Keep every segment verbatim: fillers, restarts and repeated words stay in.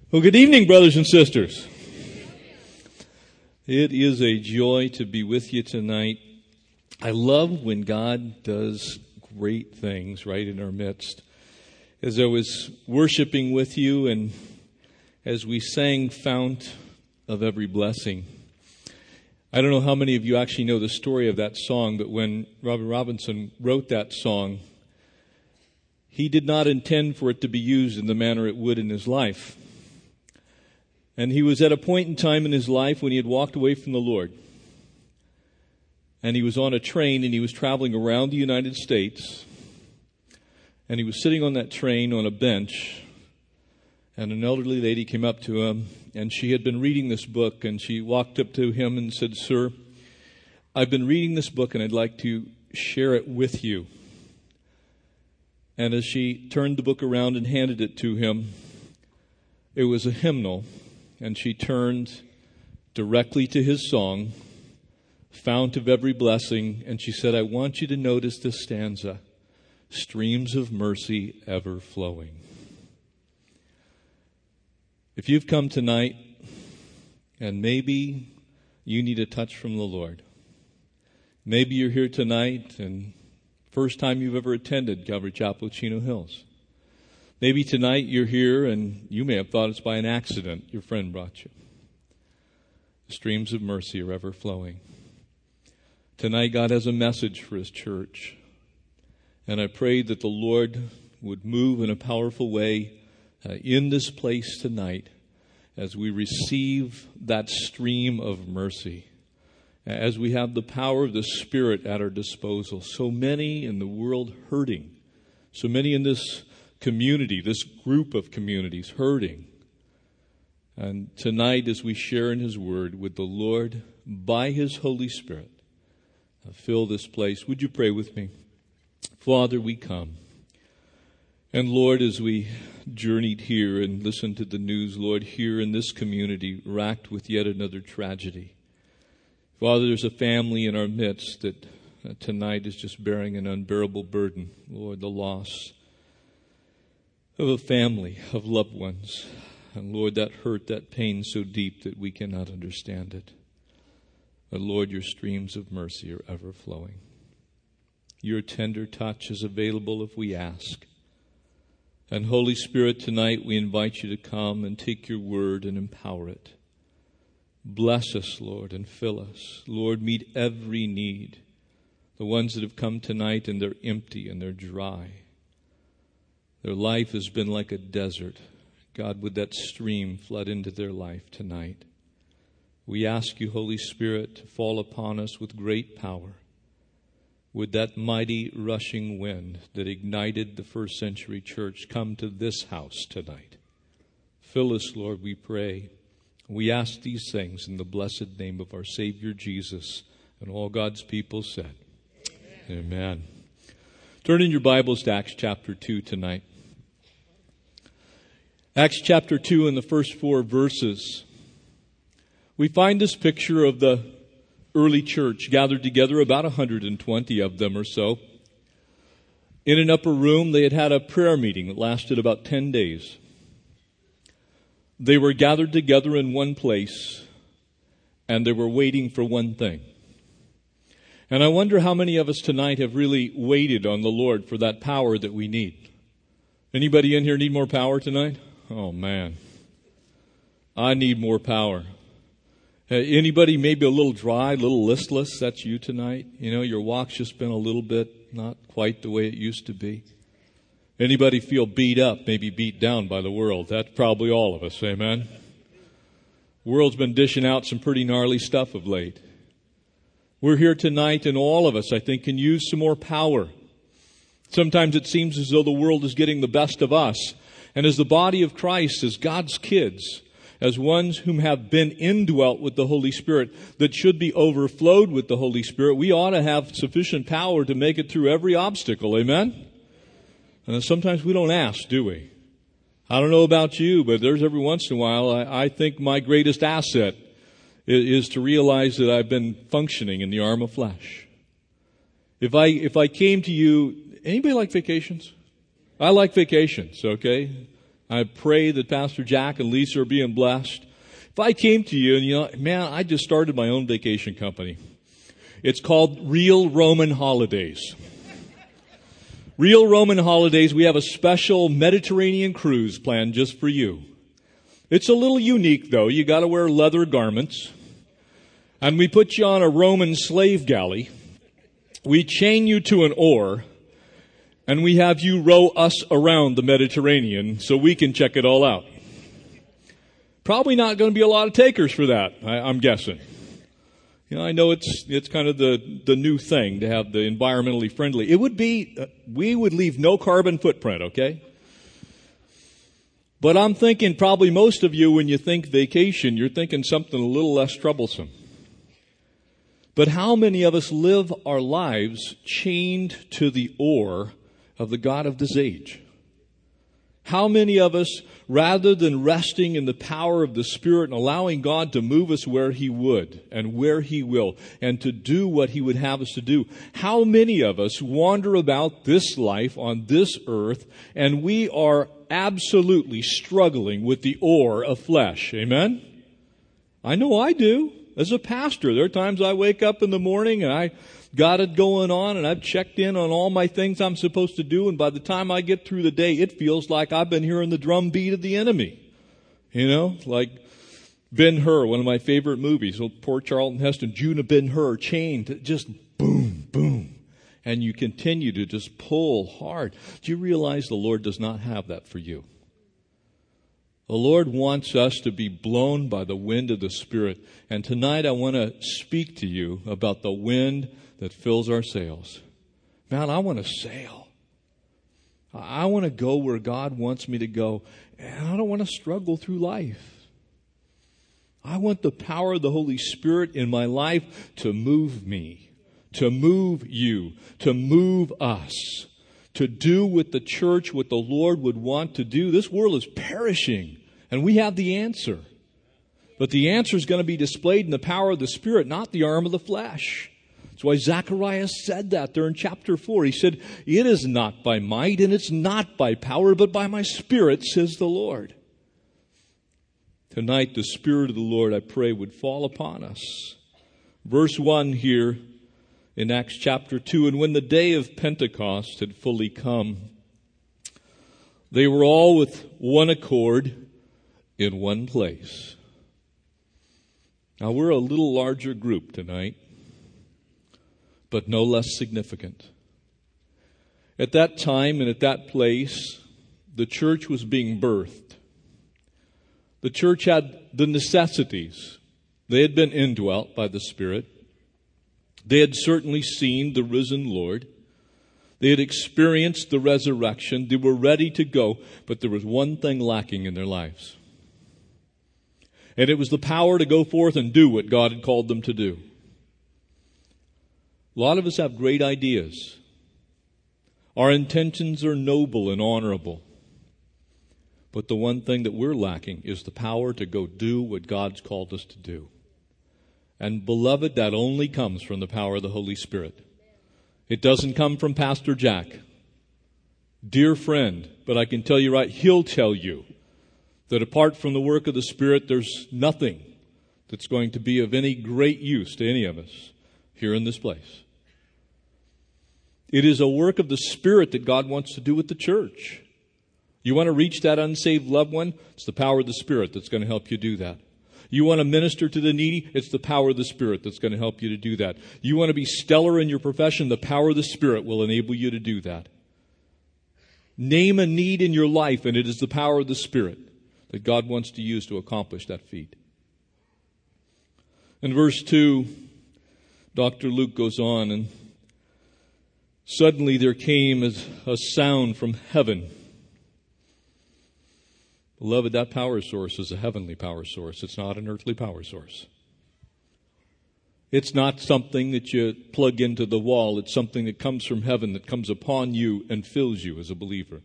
Well, good evening, brothers and sisters. It is a joy to be with you tonight. I love when God does great things right in our midst. As I was worshiping with you and as we sang Fount of Every Blessing, I don't know how many of you actually know the story of that song, but when Robert Robinson wrote that song, he did not intend for it to be used in the manner it would in his life. And he was at a point in time in his life when he had walked away from the Lord. And he was on a train and he was traveling around the United States. And he was sitting on that train on a bench. And an elderly lady came up to him and she had been reading this book. And she walked up to him and said, "Sir, I've been reading this book and I'd like to share it with you." And as she turned the book around and handed it to him, it was a hymnal. And she turned directly to his song, Fount of Every Blessing, and she said, "I want you to notice this stanza, streams of mercy ever flowing." If you've come tonight and maybe you need a touch from the Lord, maybe you're here tonight and first time you've ever attended Calvary Chapel, Chino Hills. Maybe tonight you're here and you may have thought it's by an accident your friend brought you. The streams of mercy are ever flowing. Tonight God has a message for His church. And I pray that the Lord would move in a powerful way uh, in this place tonight as we receive that stream of mercy. As we have the power of the Spirit at our disposal. So many in the world hurting. So many in this community, this group of communities hurting. And tonight as we share in His Word, would the Lord, by His Holy Spirit, fill this place. Would you pray with me? Father, we come. And Lord, as we journeyed here and listened to the news, Lord, here in this community, racked with yet another tragedy. Father, there's a family in our midst that uh, tonight is just bearing an unbearable burden. Lord, the loss of a family, of loved ones. And Lord, that hurt, that pain so deep that we cannot understand it. But Lord, your streams of mercy are ever flowing. Your tender touch is available if we ask. And Holy Spirit, tonight we invite you to come and take your word and empower it. Bless us, Lord, and fill us. Lord, meet every need. The ones that have come tonight and they're empty and they're dry. Their life has been like a desert. God, would that stream flood into their life tonight? We ask you, Holy Spirit, to fall upon us with great power. Would that mighty rushing wind that ignited the first century church come to this house tonight? Fill us, Lord, we pray. We ask these things in the blessed name of our Savior Jesus. And all God's people said, Amen. Amen. Turn in your Bibles to Acts chapter two tonight. Acts chapter two in the first four verses. We find this picture of the early church gathered together, about one hundred twenty of them or so. In an upper room, they had had a prayer meeting that lasted about ten days. They were gathered together in one place, and they were waiting for one thing. And I wonder how many of us tonight have really waited on the Lord for that power that we need. Anybody in here need more power tonight? Oh, man. I need more power. Uh, anybody maybe a little dry, a little listless? That's you tonight. You know, your walk's just been a little bit not quite the way it used to be. Anybody feel beat up, maybe beat down by the world? That's probably all of us, amen? The world's been dishing out some pretty gnarly stuff of late. We're here tonight and all of us, I think, can use some more power. Sometimes it seems as though the world is getting the best of us. And as the body of Christ, as God's kids, as ones whom have been indwelt with the Holy Spirit, that should be overflowed with the Holy Spirit, we ought to have sufficient power to make it through every obstacle. Amen? And sometimes we don't ask, do we? I don't know about you, but there's every once in a while, I, I think my greatest asset is, is to realize that I've been functioning in the arm of flesh. If I, if I came to you, anybody like vacations? I like vacations, okay? I pray that Pastor Jack and Lisa are being blessed. If I came to you and, you know, man, I just started my own vacation company. It's called Real Roman Holidays. Real Roman Holidays, we have a special Mediterranean cruise planned just for you. It's a little unique, though. You got to wear leather garments. And we put you on a Roman slave galley. We chain you to an oar. And we have you row us around the Mediterranean so we can check it all out. Probably not going to be a lot of takers for that, I, I'm guessing. You know, I know it's it's kind of the, the new thing to have the environmentally friendly. It would be, uh, we would leave no carbon footprint, okay? But I'm thinking probably most of you, when you think vacation, you're thinking something a little less troublesome. But how many of us live our lives chained to the oar of the God of this age? How many of us, rather than resting in the power of the Spirit and allowing God to move us where He would and where He will and to do what He would have us to do, how many of us wander about this life on this earth and we are absolutely struggling with the oar of flesh? Amen? I know I do. As a pastor, there are times I wake up in the morning and I got it going on and I've checked in on all my things I'm supposed to do, and by the time I get through the day, it feels like I've been hearing the drum beat of the enemy. You know, like Ben-Hur, one of my favorite movies. Oh, poor Charlton Heston, Judah Ben-Hur, chained, just boom, boom. And you continue to just pull hard. Do you realize the Lord does not have that for you? The Lord wants us to be blown by the wind of the Spirit. And tonight I want to speak to you about the wind that fills our sails. Man, I want to sail. I want to go where God wants me to go. And I don't want to struggle through life. I want the power of the Holy Spirit in my life to move me, to move you, to move us, to do with the church what the Lord would want to do. This world is perishing, and we have the answer. But the answer is going to be displayed in the power of the Spirit, not the arm of the flesh. That's why Zacharias said that there in chapter four. He said, "It is not by might and it's not by power, but by my Spirit, says the Lord." Tonight, the Spirit of the Lord, I pray, would fall upon us. Verse one here in Acts chapter two, "And when the day of Pentecost had fully come, they were all with one accord in one place." Now, we're a little larger group tonight, but no less significant. At that time and at that place, the church was being birthed. The church had the necessities. They had been indwelt by the Spirit. They had certainly seen the risen Lord. They had experienced the resurrection. They were ready to go, but there was one thing lacking in their lives. And it was the power to go forth and do what God had called them to do. A lot of us have great ideas. Our intentions are noble and honorable. But the one thing that we're lacking is the power to go do what God's called us to do. And beloved, that only comes from the power of the Holy Spirit. It doesn't come from Pastor Jack. Dear friend, but I can tell you right, he'll tell you that apart from the work of the Spirit, there's nothing that's going to be of any great use to any of us here in this place. It is a work of the Spirit that God wants to do with the church. You want to reach that unsaved loved one? It's the power of the Spirit that's going to help you do that. You want to minister to the needy? It's the power of the Spirit that's going to help you to do that. You want to be stellar in your profession? The power of the Spirit will enable you to do that. Name a need in your life, and it is the power of the Spirit that God wants to use to accomplish that feat. In verse two, Doctor Luke goes on, and suddenly there came as a sound from heaven. Beloved, that power source is a heavenly power source. It's not an earthly power source. It's not something that you plug into the wall. It's something that comes from heaven, that comes upon you and fills you as a believer.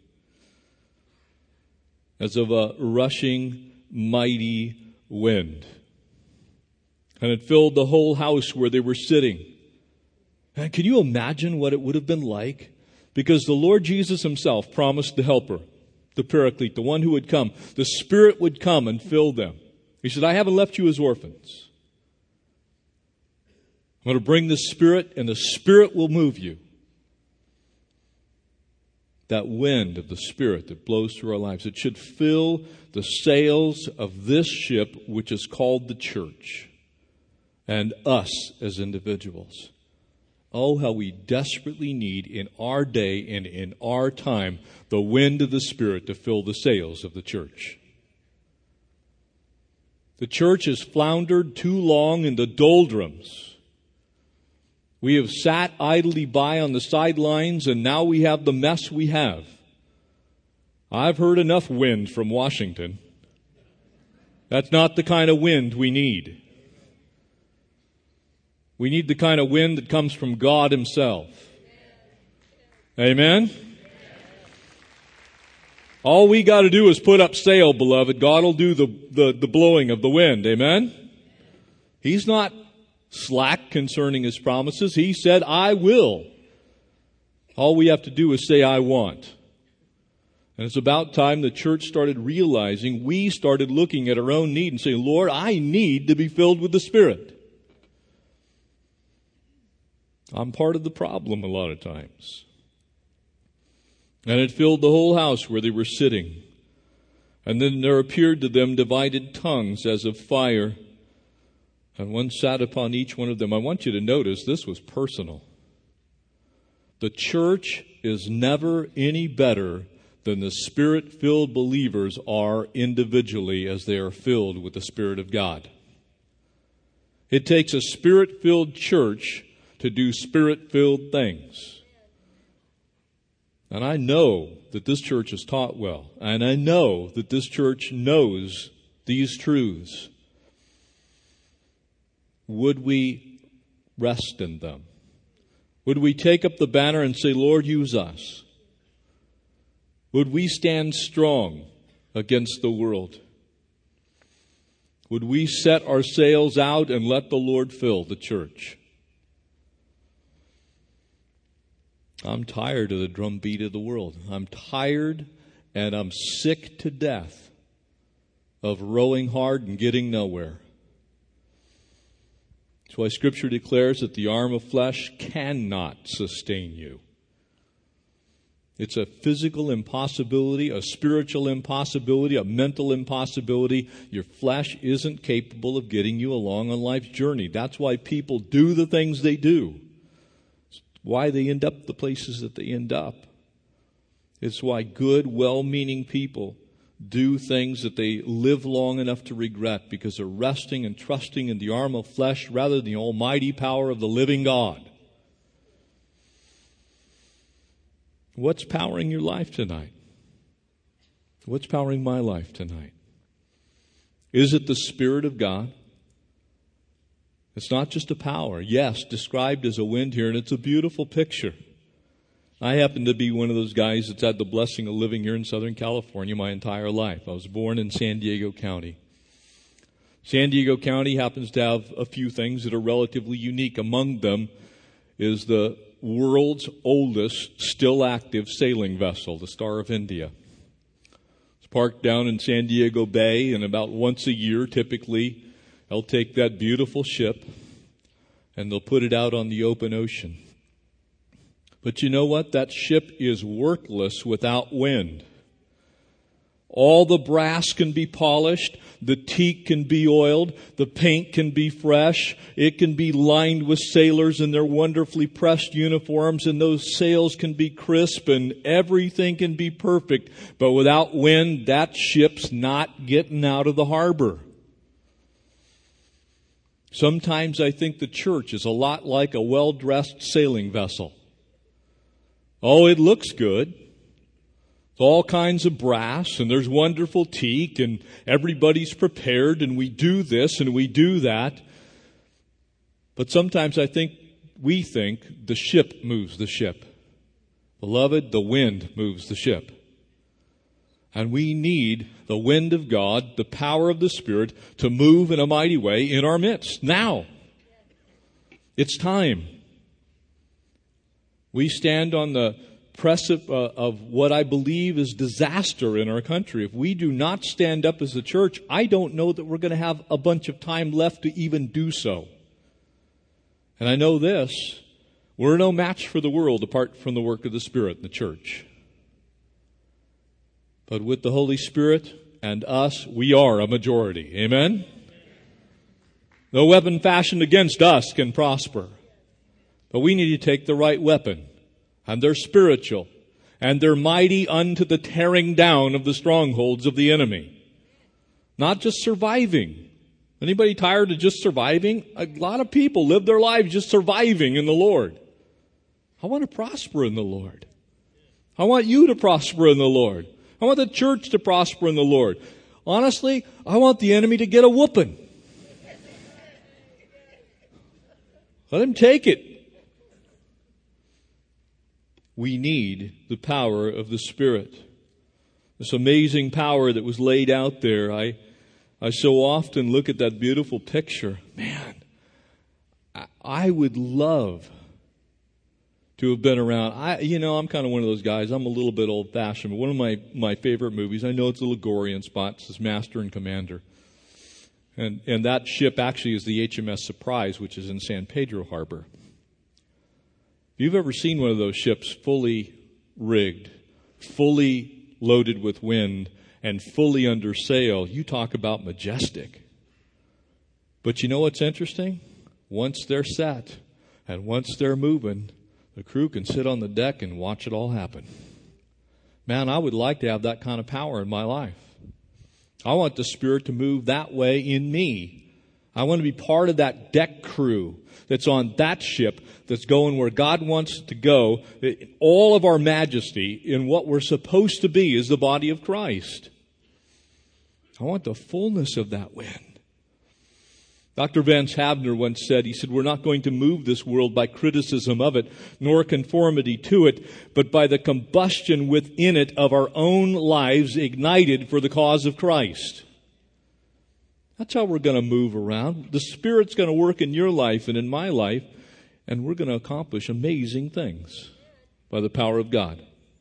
As of a rushing, mighty wind. And it filled the whole house where they were sitting. And can you imagine what it would have been like? Because the Lord Jesus himself promised the helper. the Paraclete, the one who would come. The Spirit would come and fill them. He said, I haven't left you as orphans. I'm going to bring the Spirit, and the Spirit will move you. That wind of the Spirit that blows through our lives, it should fill the sails of this ship, which is called the church, and us as individuals. Oh, how we desperately need in our day and in our time the wind of the Spirit to fill the sails of the church. The church has floundered too long in the doldrums. We have sat idly by on the sidelines, and now we have the mess we have. I've heard enough wind from Washington. That's not the kind of wind we need. We need the kind of wind that comes from God Himself. Amen? All we got to do is put up sail, beloved. God will do the, the, the blowing of the wind. Amen? He's not slack concerning His promises. He said, I will. All we have to do is say, I want. And it's about time the church started realizing, we started looking at our own need and saying, Lord, I need to be filled with the Spirit. I'm part of the problem a lot of times. And it filled the whole house where they were sitting. And then there appeared to them divided tongues as of fire, and one sat upon each one of them. I want you to notice this was personal. The church is never any better than the Spirit-filled believers are individually as they are filled with the Spirit of God. It takes a Spirit-filled church to do Spirit-filled things. And I know that this church is taught well. And I know that this church knows these truths. Would we rest in them? Would we take up the banner and say, Lord, use us? Would we stand strong against the world? Would we set our sails out and let the Lord fill the church? I'm tired of the drumbeat of the world. I'm tired and I'm sick to death of rowing hard and getting nowhere. That's why Scripture declares that the arm of flesh cannot sustain you. It's a physical impossibility, a spiritual impossibility, a mental impossibility. Your flesh isn't capable of getting you along on life's journey. That's why people do the things they do. It's why they end up the places that they end up. It's why good, well-meaning people do things that they live long enough to regret, because they're resting and trusting in the arm of flesh rather than the almighty power of the living God. What's powering your life tonight? What's powering my life tonight? Is it the Spirit of God? It's not just a power. Yes, described as a wind here, and it's a beautiful picture. I happen to be one of those guys that's had the blessing of living here in Southern California my entire life. I was born in San Diego County. San Diego County happens to have a few things that are relatively unique. Among them is the world's oldest still active sailing vessel, the Star of India. It's parked down in San Diego Bay, and about once a year, typically, they'll take that beautiful ship and they'll put it out on the open ocean. But you know what? That ship is worthless without wind. All the brass can be polished, the teak can be oiled, the paint can be fresh, it can be lined with sailors in their wonderfully pressed uniforms, and those sails can be crisp and everything can be perfect. But without wind, that ship's not getting out of the harbor. Sometimes I think the church is a lot like a well-dressed sailing vessel. Oh, it looks good. It's all kinds of brass, and there's wonderful teak, and everybody's prepared, and we do this and we do that. But sometimes I think we think the ship moves the ship. Beloved, the wind moves the ship. And we need the wind of God, the power of the Spirit, to move in a mighty way in our midst. Now. It's time. We stand on the precipice uh, of what I believe is disaster in our country. If we do not stand up as a church, I don't know that we're going to have a bunch of time left to even do so. And I know this, we're no match for the world apart from the work of the Spirit in the church. But with the Holy Spirit and us, we are a majority. Amen? No weapon fashioned against us can prosper. But we need to take the right weapon. And they're spiritual. And they're mighty unto the tearing down of the strongholds of the enemy. Not just surviving. Anybody tired of just surviving? A lot of people live their lives just surviving in the Lord. I want to prosper in the Lord. I want you to prosper in the Lord. I want the church to prosper in the Lord. Honestly, I want the enemy to get a whooping. Let him take it. We need the power of the Spirit. This amazing power that was laid out there. I, I so often look at that beautiful picture. Man, I, I would love to have been around. I, you know, I'm kind of one of those guys. I'm a little bit old-fashioned, but one of my, my favorite movies, I know it's a Ligorian spot, is Master and Commander. And, and that ship actually is the H M S Surprise, which is in San Pedro Harbor. If you've ever seen one of those ships fully rigged, fully loaded with wind, and fully under sail, you talk about majestic. But you know what's interesting? Once they're set, and once they're moving, the crew can sit on the deck and watch it all happen. Man, I would like to have that kind of power in my life. I want the Spirit to move that way in me. I want to be part of that deck crew that's on that ship that's going where God wants to go. All of our majesty in what we're supposed to be is the body of Christ. I want the fullness of that wind. Doctor Vance Havner once said, he said, we're not going to move this world by criticism of it, nor conformity to it, but by the combustion within it of our own lives ignited for the cause of Christ. That's how we're going to move around. The Spirit's going to work in your life and in my life, and we're going to accomplish amazing things by the power of God.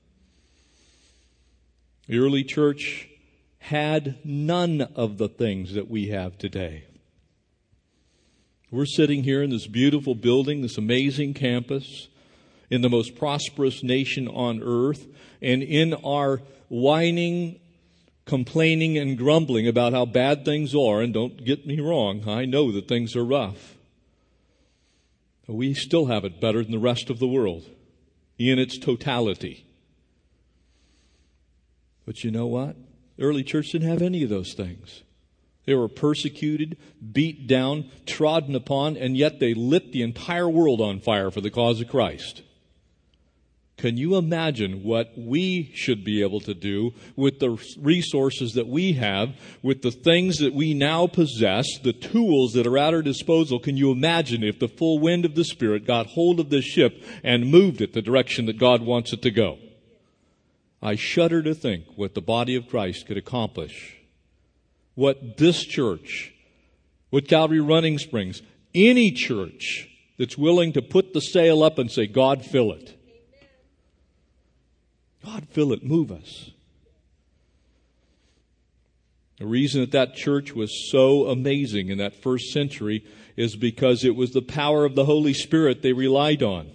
The early church had none of the things that we have today. We're sitting here in this beautiful building, this amazing campus, in the most prosperous nation on earth, and in our whining, complaining, and grumbling about how bad things are, and don't get me wrong, I know that things are rough. But we still have it better than the rest of the world, in its totality. But you know what? The early church didn't have any of those things. They were persecuted, beat down, trodden upon, and yet they lit the entire world on fire for the cause of Christ. Can you imagine what we should be able to do with the resources that we have, with the things that we now possess, the tools that are at our disposal? Can you imagine if the full wind of the Spirit got hold of this ship and moved it the direction that God wants it to go? I shudder to think what the body of Christ could accomplish. What this church, what Calvary Running Springs, any church that's willing to put the sail up and say, God, fill it. God, fill it. Move us. The reason that that church was so amazing in that first century is because it was the power of the Holy Spirit they relied on.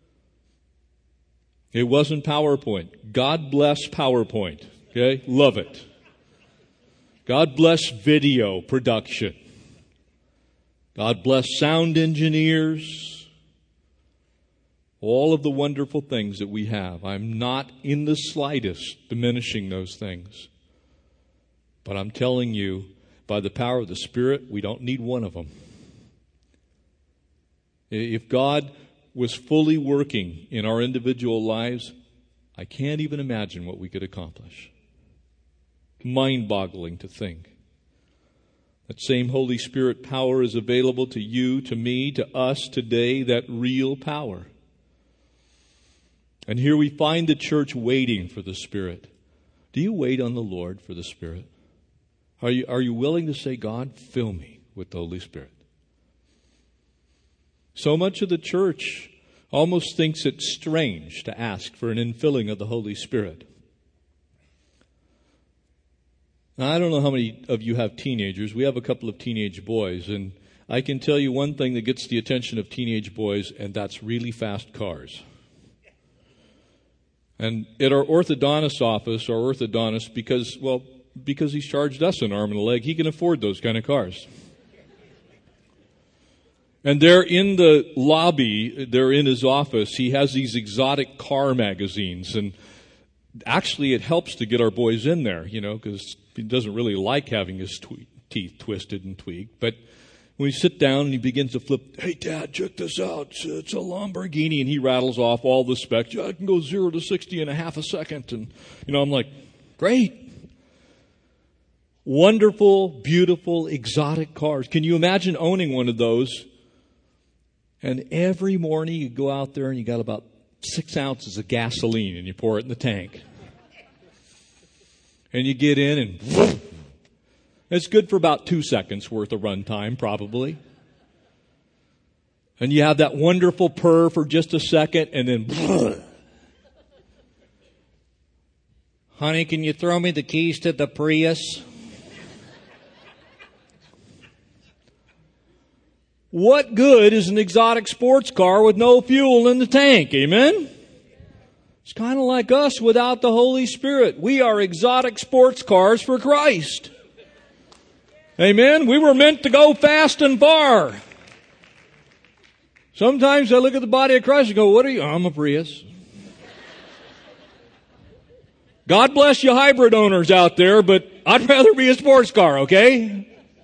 It wasn't PowerPoint. God bless PowerPoint. Okay? Love it. God bless video production. God bless sound engineers. All of the wonderful things that we have. I'm not in the slightest diminishing those things. But I'm telling you, by the power of the Spirit, we don't need one of them. If God was fully working in our individual lives, I can't even imagine what we could accomplish. Mind-boggling to think. That same Holy Spirit power is available to you, to me, to us today, that real power. And here we find the church waiting for the Spirit. Do you wait on the Lord for the Spirit? Are you, are you willing to say, God, fill me with the Holy Spirit? So much of the church almost thinks it's strange to ask for an infilling of the Holy Spirit. Now, I don't know how many of you have teenagers. We have a couple of teenage boys, and I can tell you one thing that gets the attention of teenage boys, and that's really fast cars. And at our orthodontist office, our orthodontist, because, well, because he's charged us an arm and a leg, he can afford those kind of cars. And there in the lobby, there in his office, he has these exotic car magazines. And actually it helps to get our boys in there, you know, because he doesn't really like having his tw- teeth twisted and tweaked. But when we sit down and he begins to flip, hey, Dad, check this out. It's, it's a Lamborghini. And he rattles off all the specs. I can go zero to sixty in a half a second. And, you know, I'm like, great. Wonderful, beautiful, exotic cars. Can you imagine owning one of those? And every morning you go out there and you got about six ounces of gasoline and you pour it in the tank. And you get in and whoosh, it's good for about two seconds worth of run time, probably. And you have that wonderful purr for just a second and then whoosh. Honey, can you throw me the keys to the Prius? What good is an exotic sports car with no fuel in the tank? Amen? It's kind of like us without the Holy Spirit. We are exotic sports cars for Christ. Amen? We were meant to go fast and far. Sometimes I look at the body of Christ and go, what are you? I'm a Prius. God bless you hybrid owners out there, but I'd rather be a sports car, okay?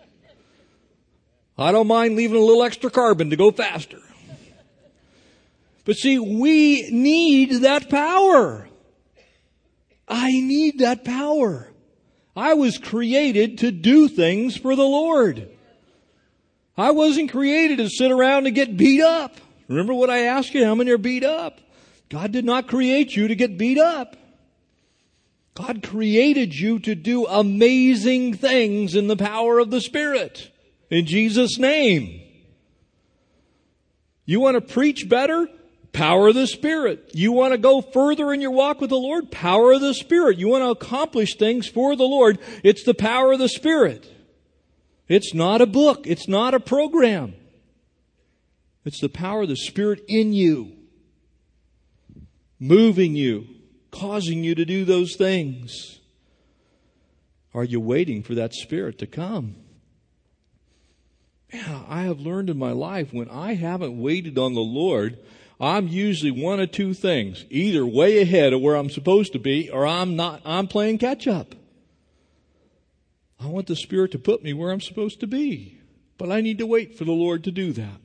I don't mind leaving a little extra carbon to go faster. But see, we need that power. I need that power. I was created to do things for the Lord. I wasn't created to sit around and get beat up. Remember what I asked you? How many are beat up? God did not create you to get beat up. God created you to do amazing things in the power of the Spirit. In Jesus' name. You want to preach better? Power of the Spirit. You want to go further in your walk with the Lord? Power of the Spirit. You want to accomplish things for the Lord? It's the power of the Spirit. It's not a book. It's not a program. It's the power of the Spirit in you. Moving you. Causing you to do those things. Are you waiting for that Spirit to come? Yeah, I have learned in my life when I haven't waited on the Lord, I'm usually one of two things. Either way ahead of where I'm supposed to be, or I'm not, I'm playing catch up. I want the Spirit to put me where I'm supposed to be. But I need to wait for the Lord to do that.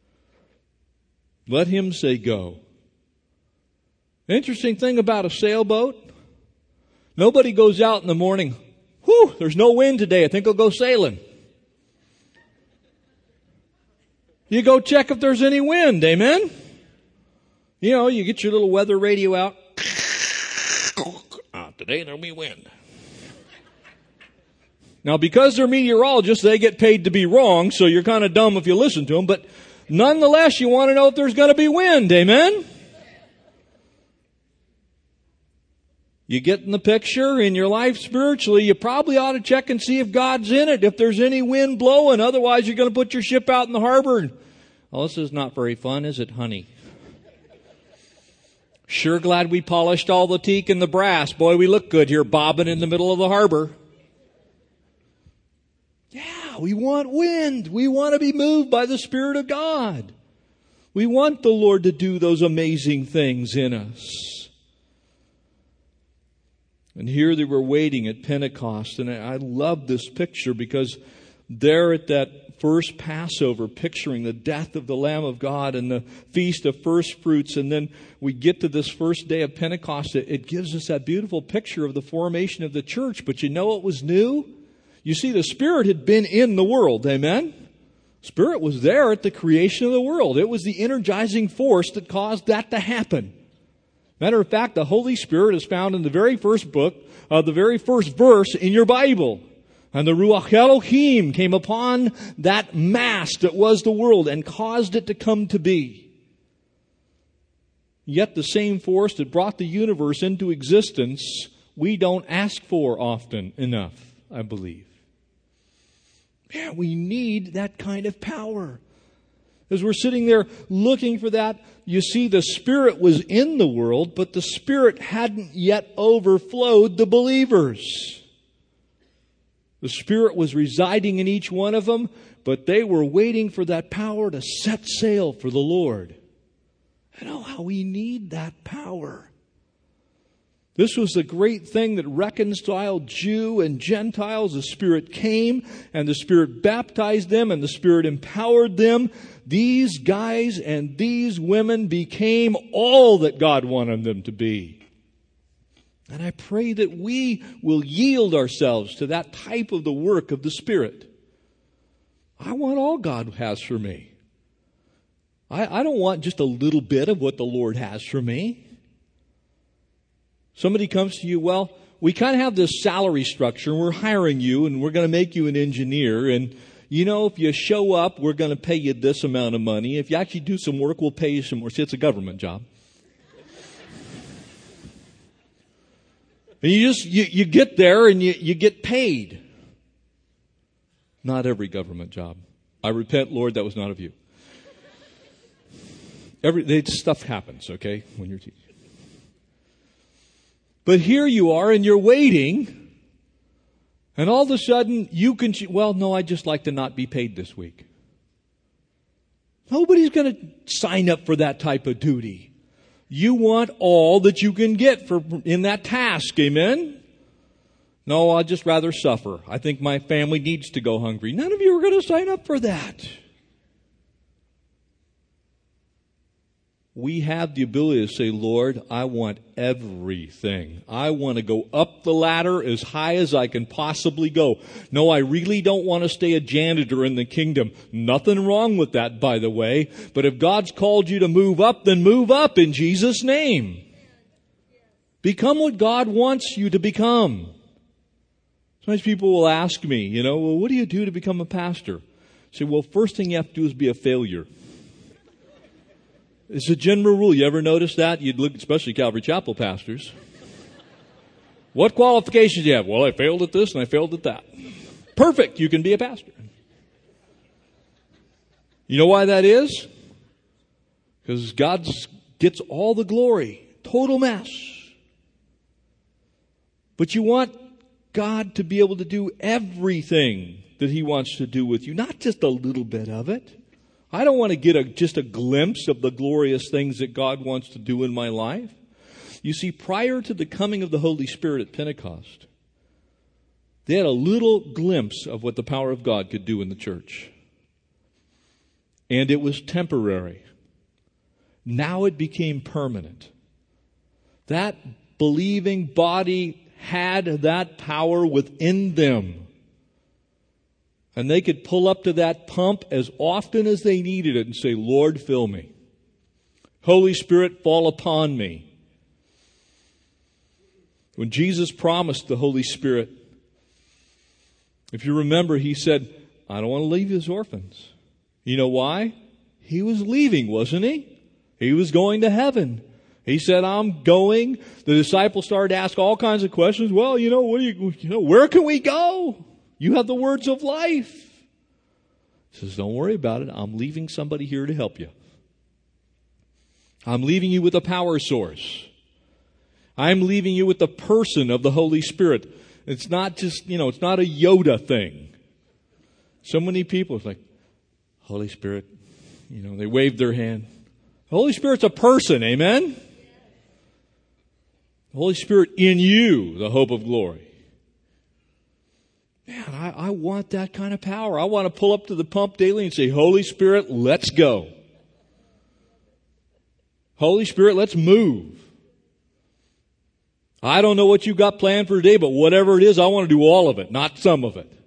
Let Him say go. The interesting thing about a sailboat, nobody goes out in the morning, whew, there's no wind today, I think I'll go sailing. You go check if there's any wind, amen? You know, you get your little weather radio out. Ah, today there'll be wind. Now, because they're meteorologists, they get paid to be wrong, so you're kind of dumb if you listen to them, but nonetheless, you want to know if there's going to be wind, amen? You get in the picture in your life spiritually, you probably ought to check and see if God's in it, if there's any wind blowing. Otherwise, you're going to put your ship out in the harbor. And, oh, this is not very fun, is it, honey? Sure glad we polished all the teak and the brass. Boy, we look good here bobbing in the middle of the harbor. Yeah, we want wind. We want to be moved by the Spirit of God. We want the Lord to do those amazing things in us. And here they were waiting at Pentecost. And I love this picture because there at that first Passover, picturing the death of the Lamb of God and the Feast of First Fruits. And then we get to this first day of Pentecost. It, it gives us that beautiful picture of the formation of the church. But you know what was new? You see, the Spirit had been in the world. Amen? Spirit was there at the creation of the world. It was the energizing force that caused that to happen. Matter of fact, the Holy Spirit is found in the very first book, uh, the very first verse in your Bible. And the Ruach Elohim came upon that mass that was the world and caused it to come to be. Yet the same force that brought the universe into existence, we don't ask for often enough, I believe. Man, we need that kind of power. As we're sitting there looking for that, you see the Spirit was in the world, but the Spirit hadn't yet overflowed the believers. The Spirit was residing in each one of them, but they were waiting for that power to set sail for the Lord. And oh, how we need that power. This was the great thing that reconciled Jew and Gentiles. The Spirit came and the Spirit baptized them and the Spirit empowered them. These guys and these women became all that God wanted them to be. And I pray that we will yield ourselves to that type of the work of the Spirit. I want all God has for me. I, I don't want just a little bit of what the Lord has for me. Somebody comes to you, well, we kind of have this salary structure, and we're hiring you, and we're going to make you an engineer, and you know, if you show up, we're going to pay you this amount of money. If you actually do some work, we'll pay you some more. See, it's a government job. And you just, you, you get there and you, you get paid. Not every government job. I repent, Lord, that was not of you. Every they, stuff happens, okay, when you're teaching. But here you are and you're waiting, and all of a sudden you can, well, no, I'd just like to not be paid this week. Nobody's going to sign up for that type of duty. You want all that you can get for in that task, amen? No, I'd just rather suffer. I think my family needs to go hungry. None of you are going to sign up for that. We have the ability to say, Lord, I want everything. I want to go up the ladder as high as I can possibly go. No, I really don't want to stay a janitor in the kingdom. Nothing wrong with that, by the way. But if God's called you to move up, then move up in Jesus' name. Become what God wants you to become. Sometimes people will ask me, you know, well, what do you do to become a pastor? I say, well, first thing you have to do is be a failure. It's a general rule. You ever notice that? You'd look, especially Calvary Chapel pastors. What qualifications do you have? Well, I failed at this and I failed at that. Perfect. You can be a pastor. You know why that is? Because God gets all the glory. Total mess. But you want God to be able to do everything that He wants to do with you, not just a little bit of it. I don't want to get a, just a glimpse of the glorious things that God wants to do in my life. You see, prior to the coming of the Holy Spirit at Pentecost, they had a little glimpse of what the power of God could do in the church. And it was temporary. Now it became permanent. That believing body had that power within them. And they could pull up to that pump as often as they needed it and say, Lord, fill me. Holy Spirit, fall upon me. When Jesus promised the Holy Spirit, if you remember, He said, I don't want to leave you as orphans. You know why? He was leaving, wasn't He? He was going to heaven. He said, I'm going. The disciples started to ask all kinds of questions. Well, you know, what do you, you know, where can we go? You have the words of life. He says, don't worry about it. I'm leaving somebody here to help you. I'm leaving you with a power source. I'm leaving you with the person of the Holy Spirit. It's not just, you know, it's not a Yoda thing. So many people, it's like, Holy Spirit, you know, they wave their hand. The Holy Spirit's a person, amen? The Holy Spirit in you, the hope of glory. Man, I, I want that kind of power. I want to pull up to the pump daily and say, Holy Spirit, let's go. Holy Spirit, let's move. I don't know what you've got planned for today, but whatever it is, I want to do all of it, not some of it.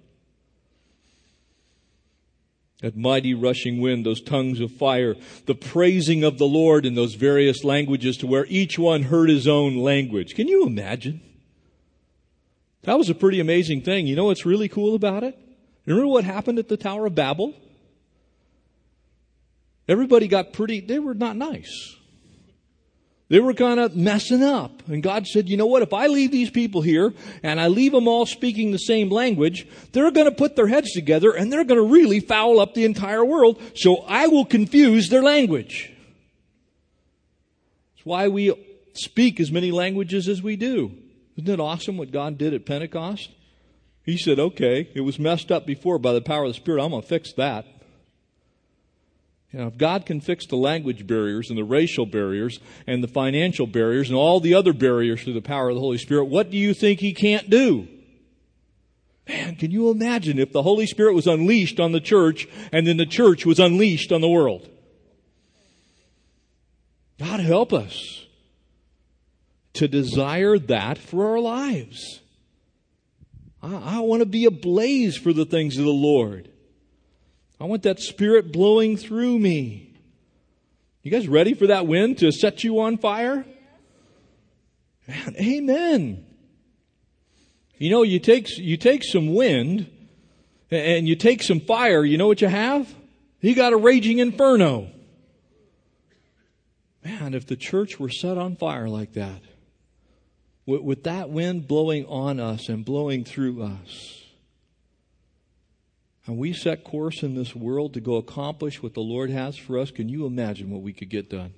That mighty rushing wind, those tongues of fire, the praising of the Lord in those various languages to where each one heard his own language. Can you imagine? That was a pretty amazing thing. You know what's really cool about it? Remember what happened at the Tower of Babel? Everybody got pretty, they were not nice. They were kind of messing up. And God said, you know what? If I leave these people here and I leave them all speaking the same language, they're going to put their heads together and they're going to really foul up the entire world. So I will confuse their language. That's why we speak as many languages as we do. Isn't it awesome what God did at Pentecost? He said, okay, it was messed up before by the power of the Spirit. I'm going to fix that. You know, if God can fix the language barriers and the racial barriers and the financial barriers and all the other barriers through the power of the Holy Spirit, what do you think He can't do? Man, can you imagine if the Holy Spirit was unleashed on the church and then the church was unleashed on the world? God help us to desire that for our lives. I, I want to be ablaze for the things of the Lord. I want that Spirit blowing through me. You guys ready for that wind to set you on fire? Man, amen. You know, you take, you take some wind and you take some fire, you know what you have? You got a raging inferno. Man, if the church were set on fire like that, with, with that wind blowing on us and blowing through us, and we set course in this world to go accomplish what the Lord has for us, can you imagine what we could get done?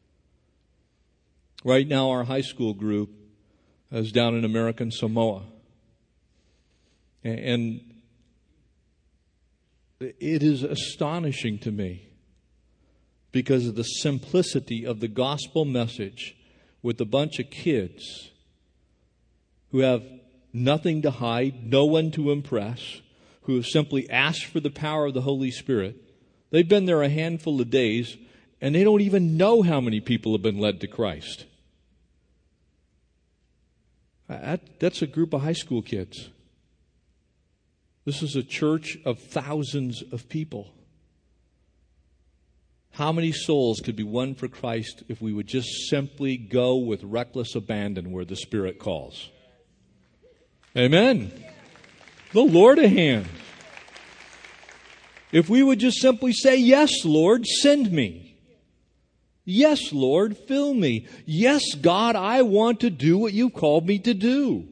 Right now, our high school group is down in American Samoa. And it is astonishing to me because of the simplicity of the gospel message with a bunch of kids who have nothing to hide, no one to impress, who have simply asked for the power of the Holy Spirit. They've been there a handful of days, and they don't even know how many people have been led to Christ. That, that's a group of high school kids. This is a church of thousands of people. How many souls could be won for Christ if we would just simply go with reckless abandon where the Spirit calls? Amen. The Lord a hand. If we would just simply say, yes, Lord, send me. Yes, Lord, fill me. Yes, God, I want to do what you've called me to do.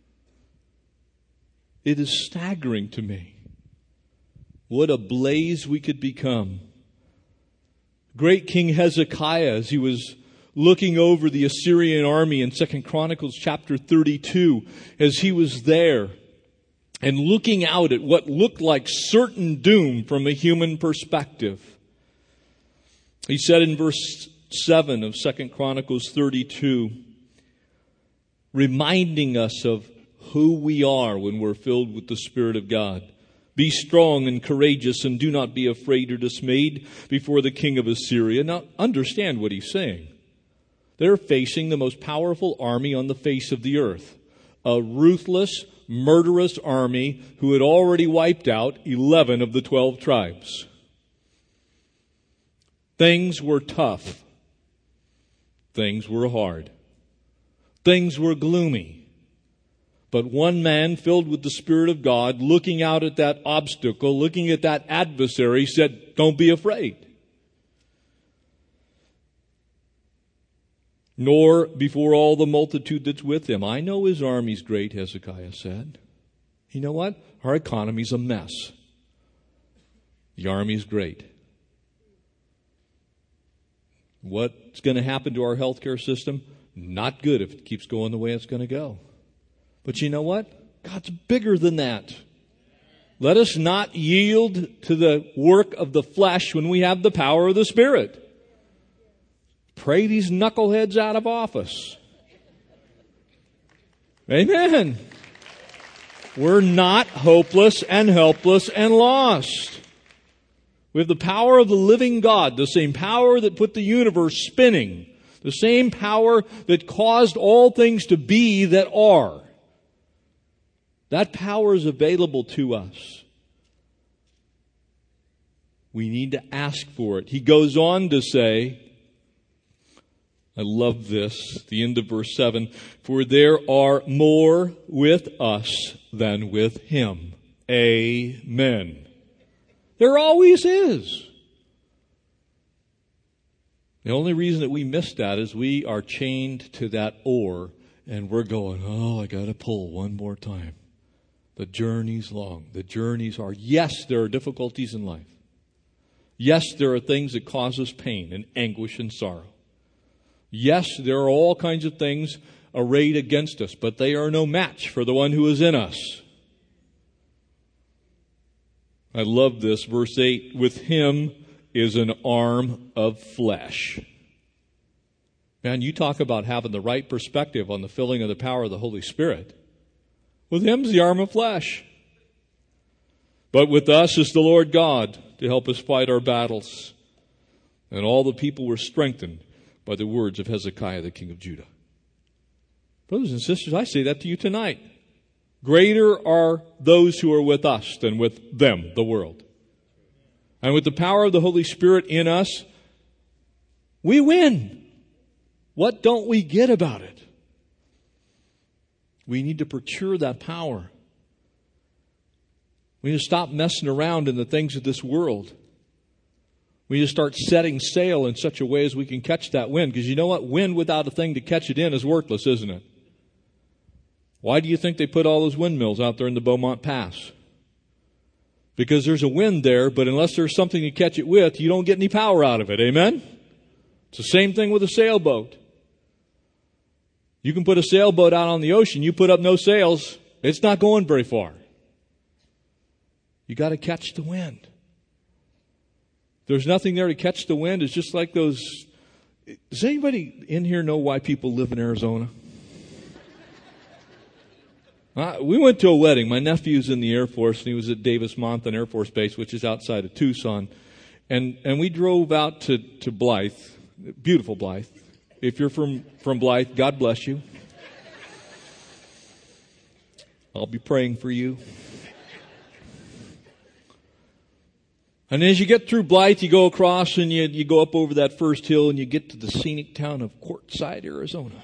It is staggering to me what a blaze we could become. Great King Hezekiah, as he was looking over the Assyrian army in Second Chronicles chapter thirty-two, as he was there, and looking out at what looked like certain doom from a human perspective. He said in verse seven of Second Chronicles thirty-two, reminding us of who we are when we're filled with the Spirit of God. Be strong and courageous and do not be afraid or dismayed before the king of Assyria. Now, understand what he's saying. They're facing the most powerful army on the face of the earth. A ruthless, murderous army who had already wiped out eleven of the twelve tribes. Things were tough. Things were hard. Things were gloomy. But one man filled with the Spirit of God, looking out at that obstacle, looking at that adversary, said, don't be afraid. Nor before all the multitude that's with him. I know his army's great, Hezekiah said. You know what? Our economy's a mess. The army's great. What's going to happen to our healthcare system? Not good if it keeps going the way it's going to go. But you know what? God's bigger than that. Let us not yield to the work of the flesh when we have the power of the Spirit. Pray these knuckleheads out of office. Amen. We're not hopeless and helpless and lost. We have the power of the living God, the same power that put the universe spinning, the same power that caused all things to be that are. That power is available to us. We need to ask for it. He goes on to say, I love this, the end of verse seven, for there are more with us than with him. Amen. There always is. The only reason that we miss that is we are chained to that oar and we're going, oh, I got to pull one more time. The journey's long. The journeys are, yes, there are difficulties in life. Yes, there are things that cause us pain and anguish and sorrow. Yes, there are all kinds of things arrayed against us, but they are no match for the one who is in us. I love this, verse eight. With him is an arm of flesh. Man, you talk about having the right perspective on the filling of the power of the Holy Spirit. With him is the arm of flesh. But with us is the Lord God to help us fight our battles. And all the people were strengthened by the words of Hezekiah, the king of Judah. Brothers and sisters, I say that to you tonight. Greater are those who are with us than with them, the world. And with the power of the Holy Spirit in us, we win. What don't we get about it? We need to procure that power. We need to stop messing around in the things of this world. We need to start setting sail in such a way as we can catch that wind. Because you know what? Wind without a thing to catch it in is worthless, isn't it? Why do you think they put all those windmills out there in the Beaumont Pass? Because there's a wind there, but unless there's something to catch it with, you don't get any power out of it. Amen? It's the same thing with a sailboat. You can put a sailboat out on the ocean. You put up no sails, it's not going very far. You got to catch the wind. There's nothing there to catch the wind. It's just like those. Does anybody in here know why people live in Arizona? Uh, we went to a wedding. My nephew's in the Air Force, and he was at Davis-Monthan Air Force Base, which is outside of Tucson. And and we drove out to, to Blythe, beautiful Blythe. If you're from, from Blythe, God bless you. I'll be praying for you. And as you get through Blythe, you go across and you, you go up over that first hill and you get to the scenic town of Quartzsite, Arizona.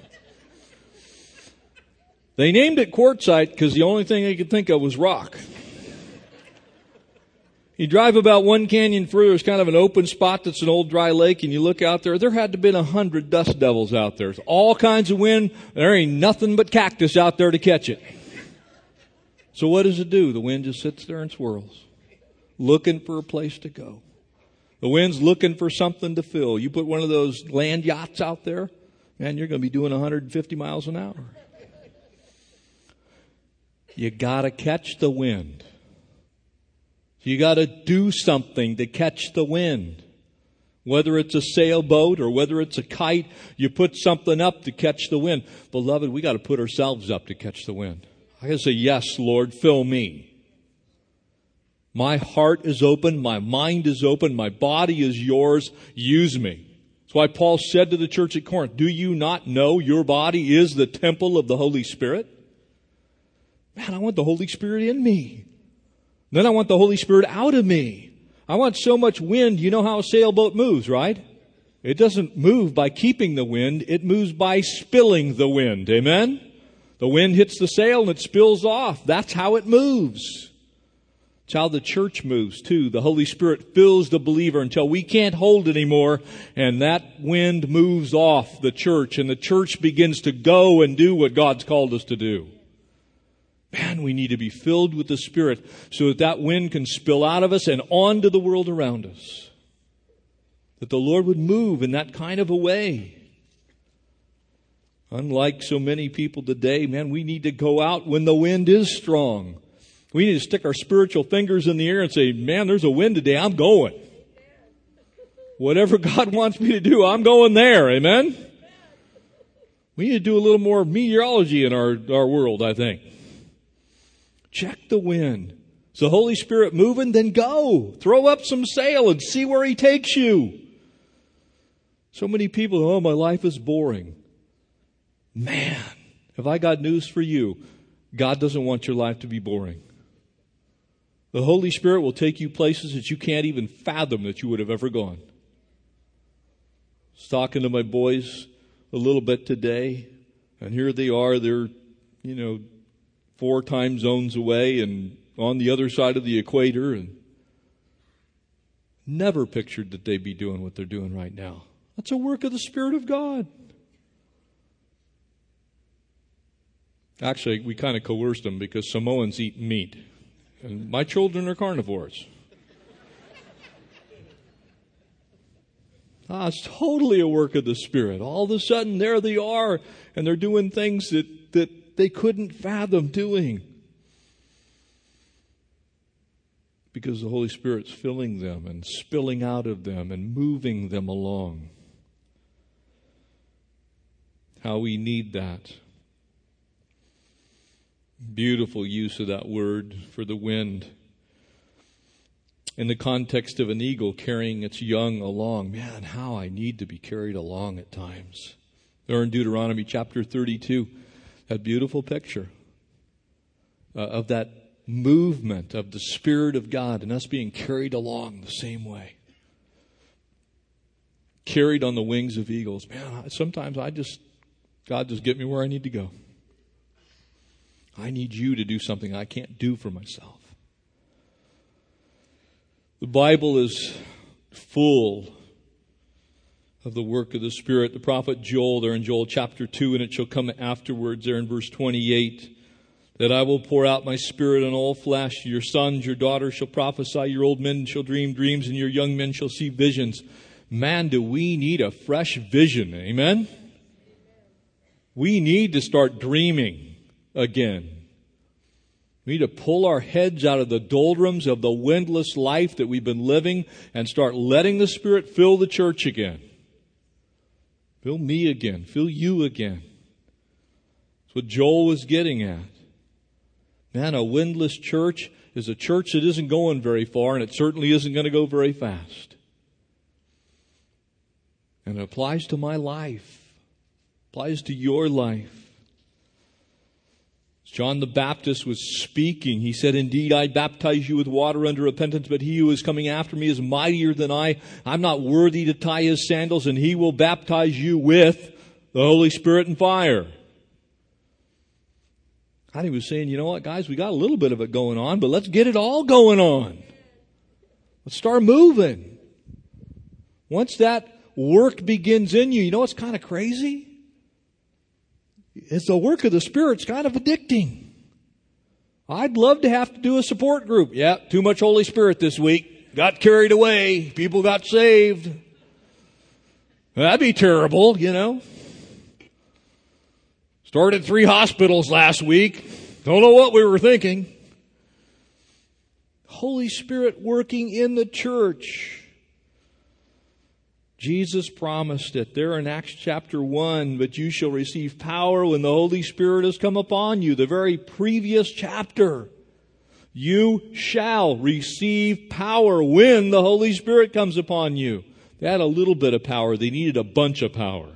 They named it Quartzsite because the only thing they could think of was rock. You drive about one canyon further, it's kind of an open spot that's an old dry lake, and you look out there, there had to have been a hundred dust devils out there. It's all kinds of wind, there ain't nothing but cactus out there to catch it. So what does it do? The wind just sits there and swirls, looking for a place to go. The wind's looking for something to fill. You put one of those land yachts out there, man, you're going to be doing one hundred fifty miles an hour. You got to catch the wind. You got to do something to catch the wind. Whether it's a sailboat or whether it's a kite, you put something up to catch the wind. Beloved, we got to put ourselves up to catch the wind. I got to say, yes, Lord, fill me. My heart is open. My mind is open. My body is yours. Use me. That's why Paul said to the church at Corinth, do you not know your body is the temple of the Holy Spirit? Man, I want the Holy Spirit in me. Then I want the Holy Spirit out of me. I want so much wind. You know how a sailboat moves, right? It doesn't move by keeping the wind. It moves by spilling the wind. Amen? The wind hits the sail and it spills off. That's how it moves. It's how the church moves too. The Holy Spirit fills the believer until we can't hold it anymore, and that wind moves off the church, and the church begins to go and do what God's called us to do. Man, we need to be filled with the Spirit so that that wind can spill out of us and onto the world around us. That the Lord would move in that kind of a way. Unlike so many people today, man, we need to go out when the wind is strong. We need to stick our spiritual fingers in the air and say, man, there's a wind today, I'm going. Whatever God wants me to do, I'm going there. Amen? We need to do a little more meteorology in our, our world, I think. Check the wind. Is the Holy Spirit moving? Then go. Throw up some sail and see where He takes you. So many people, oh, my life is boring. Man, have I got news for you. God doesn't want your life to be boring. The Holy Spirit will take you places that you can't even fathom that you would have ever gone. I was talking to my boys a little bit today, and here they are. They're, you know, four time zones away and on the other side of the equator, and never pictured that they'd be doing what they're doing right now. That's a work of the Spirit of God. Actually, we kind of coerced them because Samoans eat meat. And my children are carnivores. Ah, it's totally a work of the Spirit. All of a sudden, there they are, and they're doing things that, that they couldn't fathom doing. Because the Holy Spirit's filling them and spilling out of them and moving them along. How we need that. Beautiful use of that word for the wind. In the context of an eagle carrying its young along. Man, how I need to be carried along at times. There in Deuteronomy chapter thirty-two, that beautiful picture uh, of that movement of the Spirit of God and us being carried along the same way. Carried on the wings of eagles. Man, sometimes I just, God just get me where I need to go. I need you to do something I can't do for myself. The Bible is full of the work of the Spirit. The prophet Joel, there in Joel chapter two, and it shall come afterwards, there in verse twenty-eight, that I will pour out my Spirit on all flesh. Your sons, your daughters shall prophesy, your old men shall dream dreams, and your young men shall see visions. Man, do we need a fresh vision, amen? We need to start dreaming again. We need to pull our heads out of the doldrums of the windless life that we've been living and start letting the Spirit fill the church again. Fill me again. Fill you again. That's what Joel was getting at. Man, a windless church is a church that isn't going very far, and it certainly isn't going to go very fast. And it applies to my life. It applies to your life. John the Baptist was speaking. He said, indeed, I baptize you with water unto repentance, but he who is coming after me is mightier than I. I'm not worthy to tie his sandals, and he will baptize you with the Holy Spirit and fire. And he was saying, you know what, guys, we got a little bit of it going on, but let's get it all going on. Let's start moving. Once that work begins in you, you know what's kind of crazy? It's the work of the Spirit's kind of addicting. I'd love to have to do a support group. Yeah, too much Holy Spirit this week. Got carried away. People got saved. That'd be terrible, you know. Started three hospitals last week. Don't know what we were thinking. Holy Spirit working in the church. Jesus promised it there in Acts chapter one, but you shall receive power when the Holy Spirit has come upon you. The very previous chapter. You shall receive power when the Holy Spirit comes upon you. They had a little bit of power. They needed a bunch of power.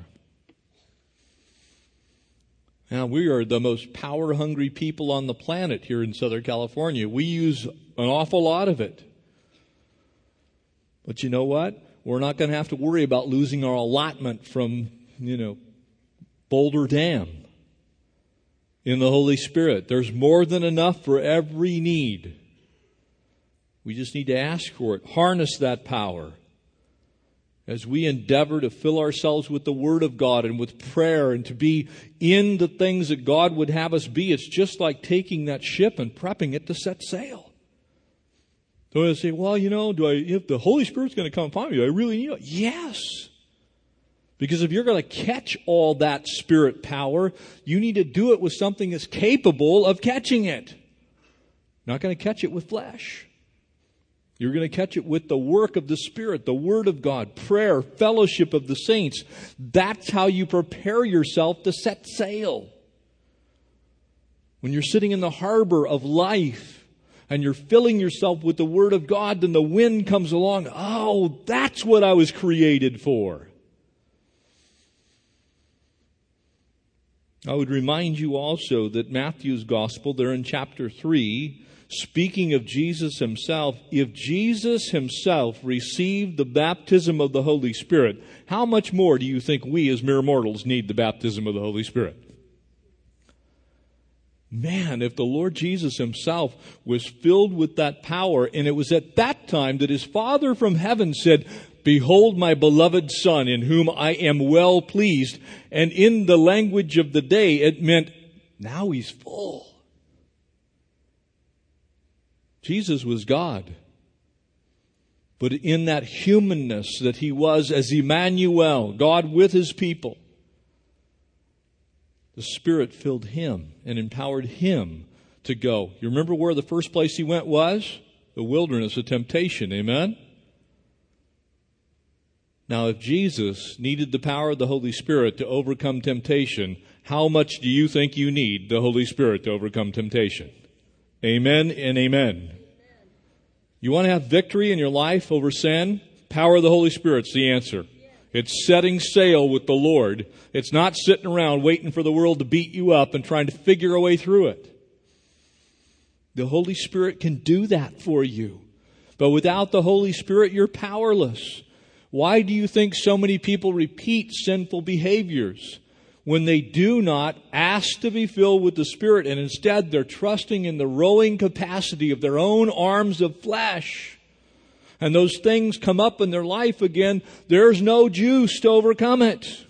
Now, we are the most power-hungry people on the planet here in Southern California. We use an awful lot of it. But you know what? We're not going to have to worry about losing our allotment from, you know, Boulder Dam in the Holy Spirit. There's more than enough for every need. We just need to ask for it. Harness that power as we endeavor to fill ourselves with the Word of God and with prayer and to be in the things that God would have us be. It's just like taking that ship and prepping it to set sail. So I say, well, you know, do I, if the Holy Spirit's going to come upon me, do I really need it? Yes. Because if you're going to catch all that Spirit power, you need to do it with something that's capable of catching it. Not going to catch it with flesh. You're going to catch it with the work of the Spirit, the Word of God, prayer, fellowship of the saints. That's how you prepare yourself to set sail. When you're sitting in the harbor of life, and you're filling yourself with the Word of God, then the wind comes along. Oh, that's what I was created for. I would remind you also that Matthew's Gospel, there in chapter three, speaking of Jesus Himself, if Jesus Himself received the baptism of the Holy Spirit, how much more do you think we as mere mortals need the baptism of the Holy Spirit? Man, if the Lord Jesus Himself was filled with that power, and it was at that time that His Father from heaven said, Behold my beloved Son, in whom I am well pleased. And in the language of the day, it meant, now he's full. Jesus was God. But in that humanness that he was as Emmanuel, God with his people, the Spirit filled him and empowered him to go. You remember where the first place he went was? The wilderness of temptation. Amen? Now, if Jesus needed the power of the Holy Spirit to overcome temptation, how much do you think you need the Holy Spirit to overcome temptation? Amen and amen. You want to have victory in your life over sin? Power of the Holy Spirit's the answer. It's setting sail with the Lord. It's not sitting around waiting for the world to beat you up and trying to figure a way through it. The Holy Spirit can do that for you. But without the Holy Spirit, you're powerless. Why do you think so many people repeat sinful behaviors when they do not ask to be filled with the Spirit, and instead they're trusting in the rowing capacity of their own arms of flesh? And those things come up in their life again, there's no juice to overcome it.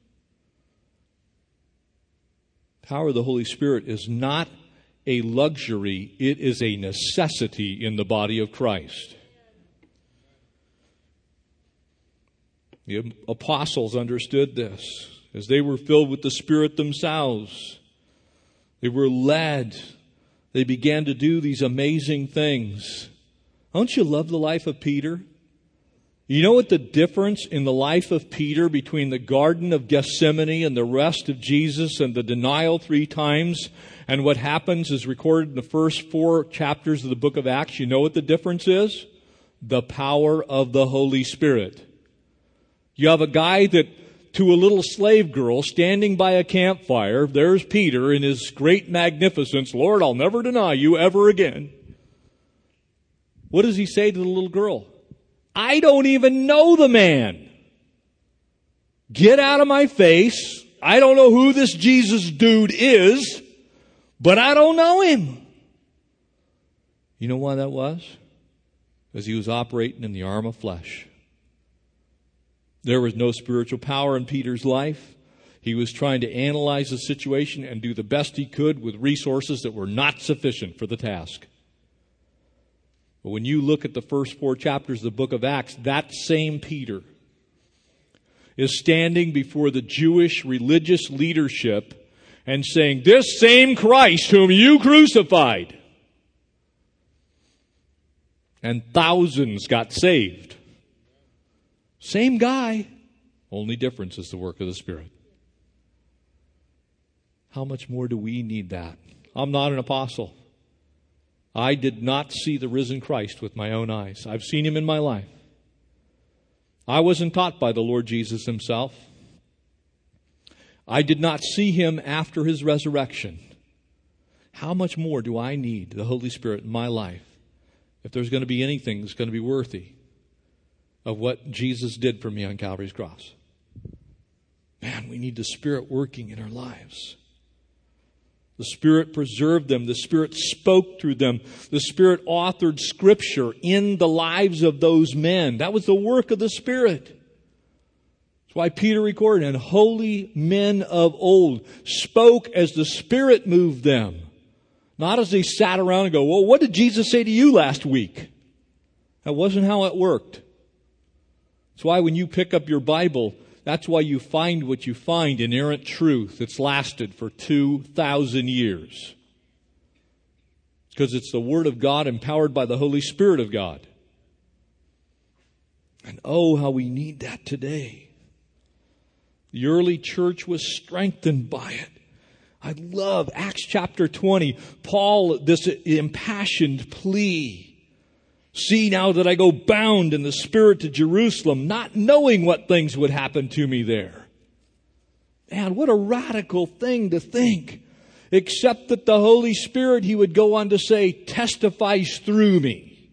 Power of the Holy Spirit is not a luxury, it is a necessity in the body of Christ. The apostles understood this. As they were filled with the Spirit themselves, they were led. They began to do these amazing things. Don't you love the life of Peter? You know what the difference in the life of Peter between the Garden of Gethsemane and the rest of Jesus and the denial three times and what happens is recorded in the first four chapters of the book of Acts? You know what the difference is? The power of the Holy Spirit. You have a guy that, to a little slave girl standing by a campfire, there's Peter in his great magnificence. Lord, I'll never deny you ever again. What does he say to the little girl? I don't even know the man. Get out of my face. I don't know who this Jesus dude is, but I don't know him. You know why that was? Because he was operating in the arm of flesh. There was no spiritual power in Peter's life. He was trying to analyze the situation and do the best he could with resources that were not sufficient for the task. But when you look at the first four chapters of the book of Acts, that same Peter is standing before the Jewish religious leadership and saying, this same Christ whom you crucified. And thousands got saved. Same guy, only difference is the work of the Spirit. How much more do we need that? I'm not an apostle. I did not see the risen Christ with my own eyes. I've seen him in my life. I wasn't taught by the Lord Jesus himself. I did not see him after his resurrection. How much more do I need the Holy Spirit in my life if there's going to be anything that's going to be worthy of what Jesus did for me on Calvary's cross? Man, we need the Spirit working in our lives. The Spirit preserved them. The Spirit spoke through them. The Spirit authored Scripture in the lives of those men. That was the work of the Spirit. That's why Peter recorded, and holy men of old spoke as the Spirit moved them. Not as they sat around and go, well, what did Jesus say to you last week? That wasn't how it worked. That's why when you pick up your Bible, that's why you find what you find, inerrant truth that's lasted for two thousand years. Because it's the Word of God empowered by the Holy Spirit of God. And oh, how we need that today. The early church was strengthened by it. I love Acts chapter twenty. Paul, this impassioned plea. See now that I go bound in the Spirit to Jerusalem, not knowing what things would happen to me there. Man, what a radical thing to think. Except that the Holy Spirit, he would go on to say, testifies through me.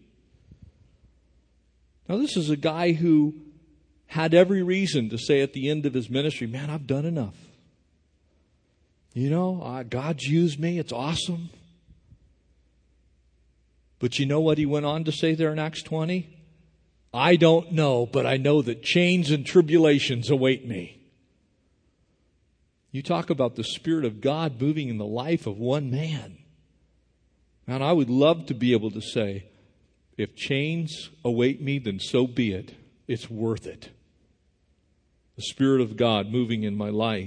Now this is a guy who had every reason to say at the end of his ministry, man, I've done enough. You know, uh, God's used me. It's awesome. But you know what he went on to say there in Acts twenty? I don't know, but I know that chains and tribulations await me. You talk about the Spirit of God moving in the life of one man. And I would love to be able to say, if chains await me, then so be it. It's worth it. The Spirit of God moving in my life.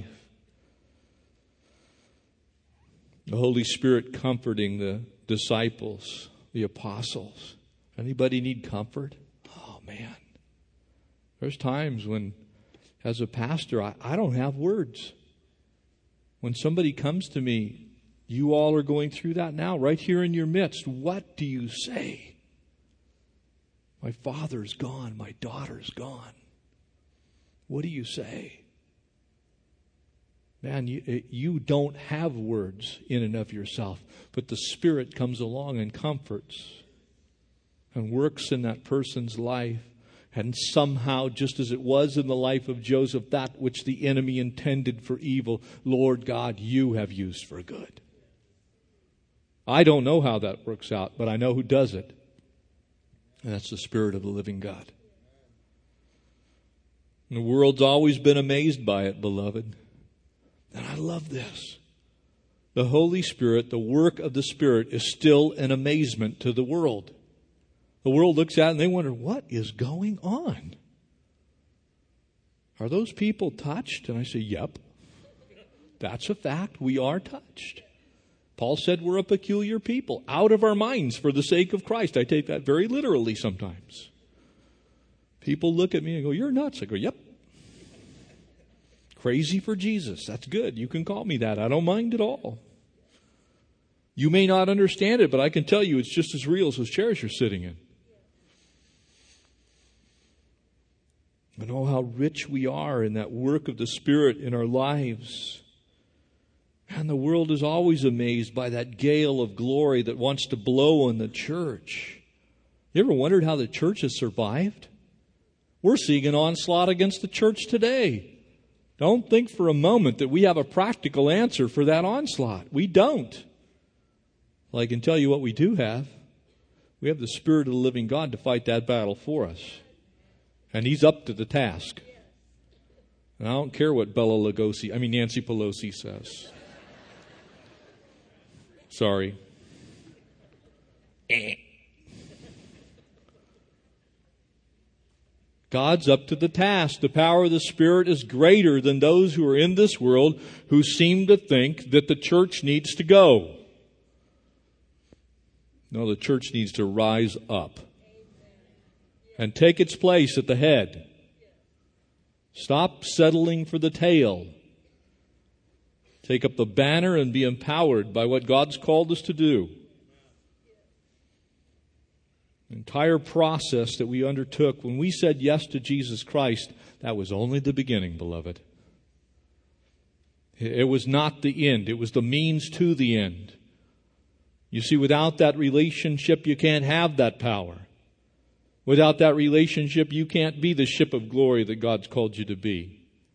The Holy Spirit comforting the disciples, the apostles. Anybody need comfort? Oh, man. There's times when, as a pastor, I, I don't have words. When somebody comes to me, you all are going through that now, right here in your midst. What do you say? My father's gone. My daughter's gone. What do you say? Man, you, you don't have words in and of yourself, but the Spirit comes along and comforts and works in that person's life. And somehow, just as it was in the life of Joseph, that which the enemy intended for evil, Lord God, you have used for good. I don't know how that works out, but I know who does it. And that's the Spirit of the living God. And the world's always been amazed by it, beloved. And I love this. The Holy Spirit, the work of the Spirit, is still an amazement to the world. The world looks at it and they wonder, what is going on? Are those people touched? And I say, yep. That's a fact. We are touched. Paul said we're a peculiar people, out of our minds for the sake of Christ. I take that very literally sometimes. People look at me and go, you're nuts. I go, yep. Crazy for Jesus. That's good. You can call me that. I don't mind at all. You may not understand it, but I can tell you it's just as real as those chairs you're sitting in. And oh, how rich we are in that work of the Spirit in our lives. And the world is always amazed by that gale of glory that wants to blow on the church. You ever wondered how the church has survived? We're seeing an onslaught against the church today. Don't think for a moment that we have a practical answer for that onslaught. We don't. Well, I can tell you what we do have. We have the Spirit of the living God to fight that battle for us. And He's up to the task. And I don't care what Bella Lugosi, I mean Nancy Pelosi says. Sorry. God's up to the task. The power of the Spirit is greater than those who are in this world who seem to think that the church needs to go. No, the church needs to rise up and take its place at the head. Stop settling for the tail. Take up the banner and be empowered by what God's called us to do. The entire process that we undertook when we said yes to Jesus Christ, that was only the beginning, beloved. It was not the end. It was the means to the end. You see, without that relationship, you can't have that power. Without that relationship, you can't be the ship of glory that God's called you to be.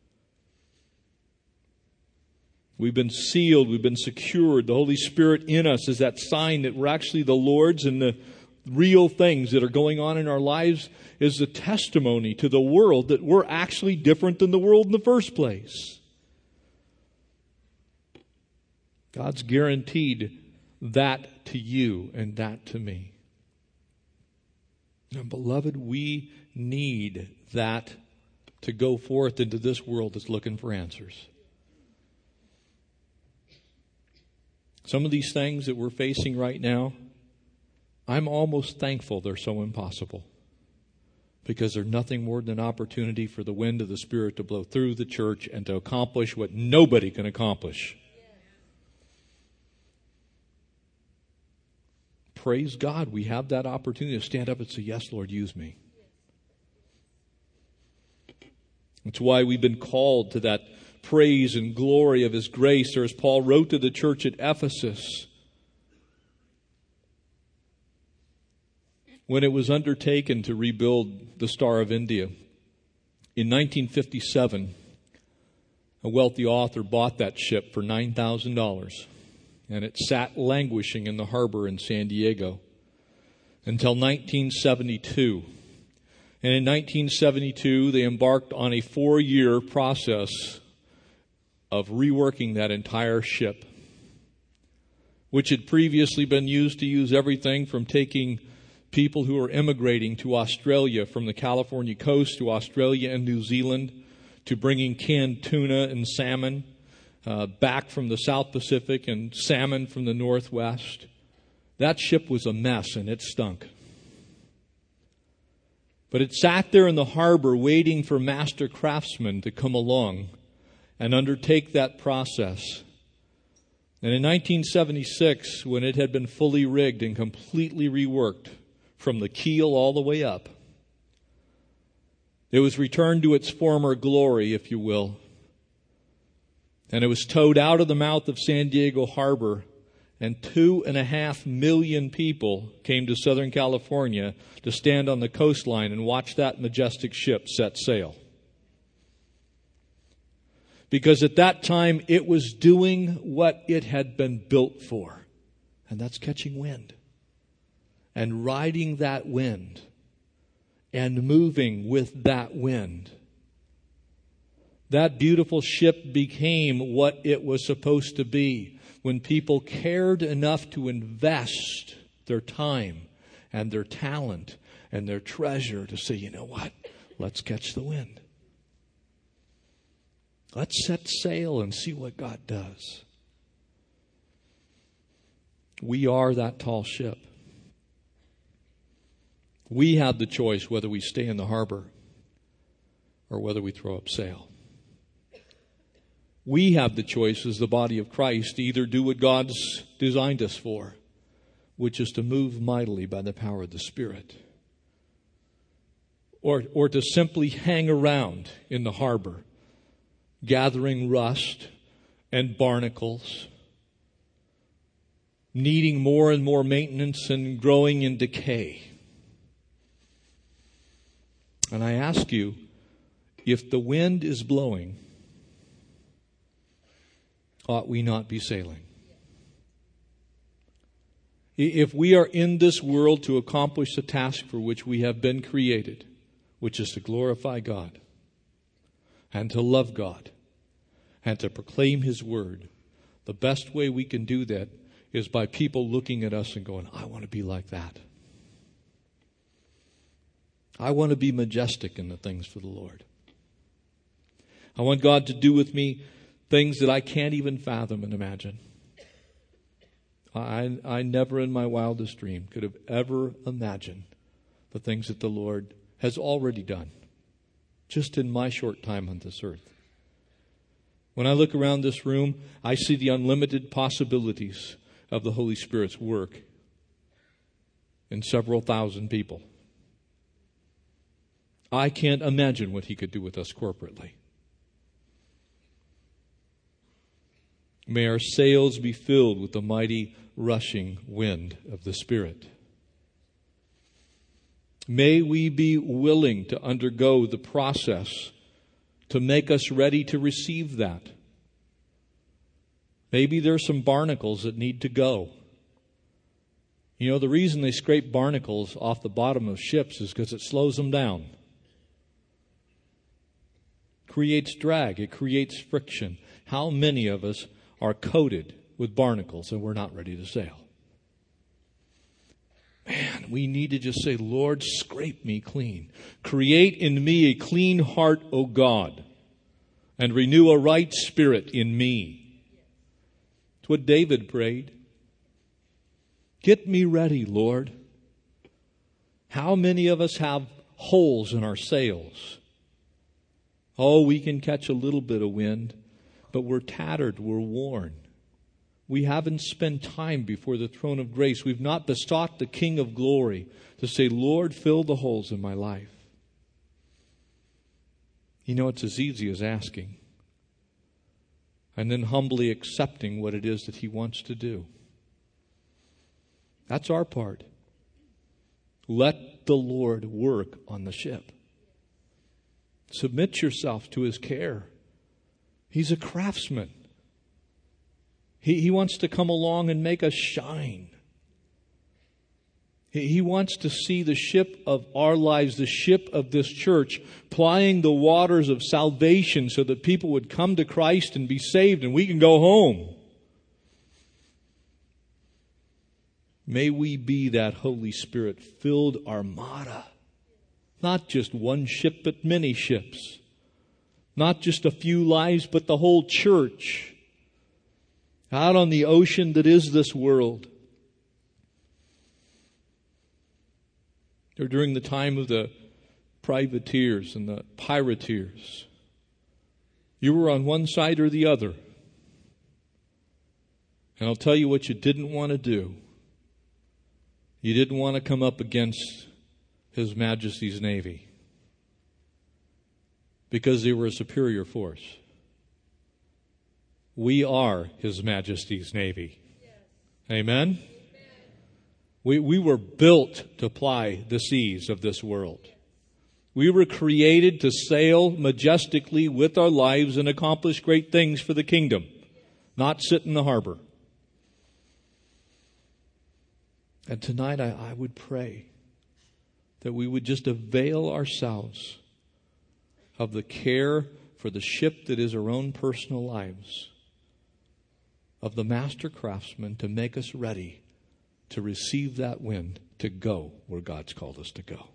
We've been sealed. We've been secured. The Holy Spirit in us is that sign that we're actually the Lord's, and the real things that are going on in our lives is the testimony to the world that we're actually different than the world in the first place. God's guaranteed that to you and that to me. And beloved, we need that to go forth into this world that's looking for answers. Some of these things that we're facing right now, I'm almost thankful they're so impossible, because they're nothing more than an opportunity for the wind of the Spirit to blow through the church and to accomplish what nobody can accomplish. Praise God, we have that opportunity to stand up and say, yes, Lord, use me. That's why we've been called to that praise and glory of His grace, or as Paul wrote to the church at Ephesus, when it was undertaken to rebuild the Star of India. In nineteen fifty-seven, a wealthy author bought that ship for nine thousand dollars, and it sat languishing in the harbor in San Diego until nineteen seventy-two. And in nineteen seventy-two, they embarked on a four-year process of reworking that entire ship, which had previously been used to use everything from taking people who were immigrating to Australia from the California coast to Australia and New Zealand, to bringing canned tuna and salmon uh, back from the South Pacific and salmon from the Northwest. That ship was a mess and it stunk. But it sat there in the harbor waiting for master craftsmen to come along and undertake that process. And in nineteen seventy-six, when it had been fully rigged and completely reworked from the keel all the way up, it was returned to its former glory, if you will. And it was towed out of the mouth of San Diego Harbor, and two and a half million people came to Southern California to stand on the coastline and watch that majestic ship set sail. Because at that time, it was doing what it had been built for. And that's catching wind. And riding that wind. And moving with that wind. That beautiful ship became what it was supposed to be. When people cared enough to invest their time and their talent and their treasure to say, you know what? Let's catch the wind. Let's set sail and see what God does. We are that tall ship. We have the choice whether we stay in the harbor or whether we throw up sail. We have the choice as the body of Christ to either do what God's designed us for, which is to move mightily by the power of the Spirit, or, or to simply hang around in the harbor, gathering rust and barnacles, needing more and more maintenance and growing in decay. And I ask you, if the wind is blowing, ought we not be sailing? If we are in this world to accomplish the task for which we have been created, which is to glorify God and to love God and to proclaim His Word, the best way we can do that is by people looking at us and going, I want to be like that. I want to be majestic in the things for the Lord. I want God to do with me things that I can't even fathom and imagine. I, I never in my wildest dream could have ever imagined the things that the Lord has already done just in my short time on this earth. When I look around this room, I see the unlimited possibilities of the Holy Spirit's work in several thousand people. I can't imagine what He could do with us corporately. May our sails be filled with the mighty rushing wind of the Spirit. May we be willing to undergo the process to make us ready to receive that. Maybe there's some barnacles that need to go. You know, the reason they scrape barnacles off the bottom of ships is because it slows them down. Creates drag. It creates friction. How many of us are coated with barnacles and we're not ready to sail? Man, we need to just say, Lord, scrape me clean. Create in me a clean heart, O God, and renew a right spirit in me. It's what David prayed. Get me ready, Lord. How many of us have holes in our sails? Oh, we can catch a little bit of wind, but we're tattered, we're worn. We haven't spent time before the throne of grace. We've not besought the King of glory to say, Lord, fill the holes in my life. You know, it's as easy as asking and then humbly accepting what it is that He wants to do. That's our part. Let the Lord work on the ship. Submit yourself to His care. He's a craftsman. He, he wants to come along and make us shine. He wants to see the ship of our lives, the ship of this church, plying the waters of salvation so that people would come to Christ and be saved and we can go home. May we be that Holy Spirit-filled armada. Not just one ship, but many ships. Not just a few lives, but the whole church. Out on the ocean that is this world. Or during the time of the privateers and the pirateers, you were on one side or the other. And I'll tell you what you didn't want to do. You didn't want to come up against His Majesty's Navy because they were a superior force. We are His Majesty's Navy. Yes. Amen? Amen. We, we were built to ply the seas of this world. We were created to sail majestically with our lives and accomplish great things for the kingdom, not sit in the harbor. And tonight I, I would pray that we would just avail ourselves of the care for the ship that is our own personal lives, of the master craftsman to make us ready to receive that wind to go where God's called us to go.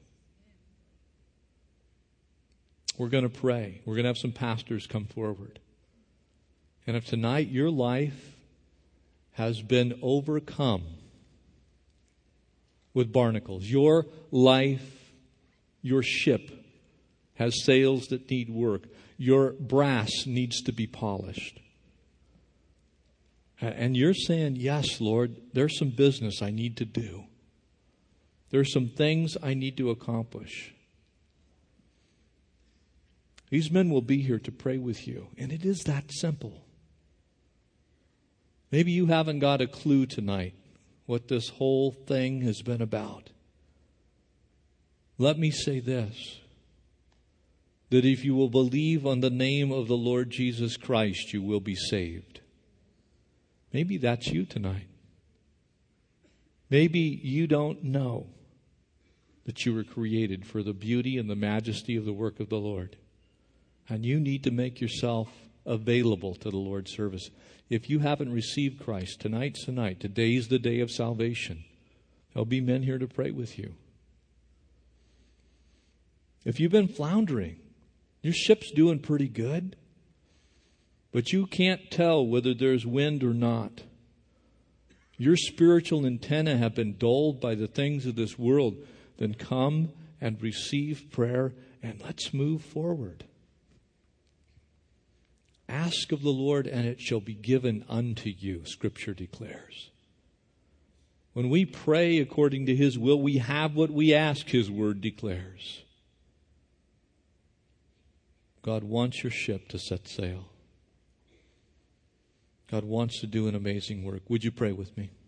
We're going to pray. We're going to have some pastors come forward. And if tonight your life has been overcome with barnacles, your life, your ship has sails that need work, your brass needs to be polished, and you're saying, yes, Lord, there's some business I need to do. There's some things I need to accomplish. These men will be here to pray with you. And it is that simple. Maybe you haven't got a clue tonight what this whole thing has been about. Let me say this. That if you will believe on the name of the Lord Jesus Christ, you will be saved. Maybe that's you tonight. Maybe you don't know that you were created for the beauty and the majesty of the work of the Lord. And you need to make yourself available to the Lord's service. If you haven't received Christ, tonight's the night. Today's the day of salvation. There'll be men here to pray with you. If you've been floundering, your ship's doing pretty good, but you can't tell whether there's wind or not. Your spiritual antennae have been dulled by the things of this world. Then come and receive prayer and let's move forward. Ask of the Lord and it shall be given unto you, Scripture declares. When we pray according to His will, we have what we ask, His Word declares. God wants your ship to set sail. God wants to do an amazing work. Would you pray with me?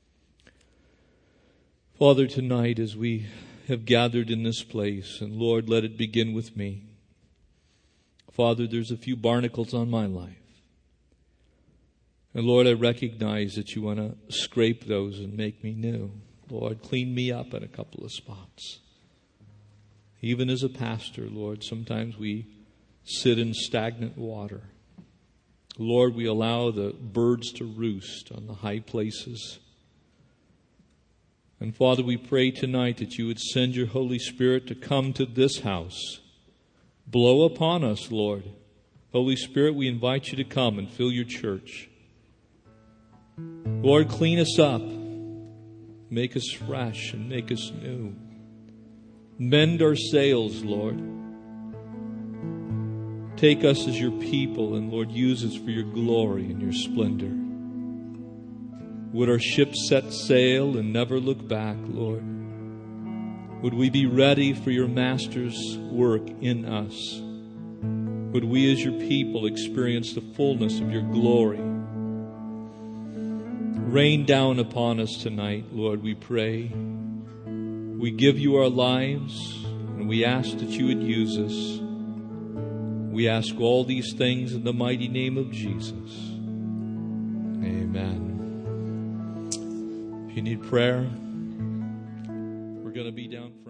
Father, tonight as we have gathered in this place, and Lord, let it begin with me. Father, there's a few barnacles on my life. And Lord, I recognize that you want to scrape those and make me new. Lord, clean me up in a couple of spots. Even as a pastor, Lord, sometimes we sit in stagnant water. Lord, we allow the birds to roost on the high places. And Father, we pray tonight that you would send your Holy Spirit to come to this house. Blow upon us, Lord. Holy Spirit, we invite you to come and fill your church. Lord, clean us up. Make us fresh and make us new. Mend our sails, Lord. Take us as your people and, Lord, use us for your glory and your splendor. Would our ship set sail and never look back, Lord? Would we be ready for your Master's work in us? Would we as your people experience the fullness of your glory? Rain down upon us tonight, Lord, we pray. We give you our lives and we ask that you would use us. We ask all these things in the mighty name of Jesus. Amen. If you need prayer, going to be down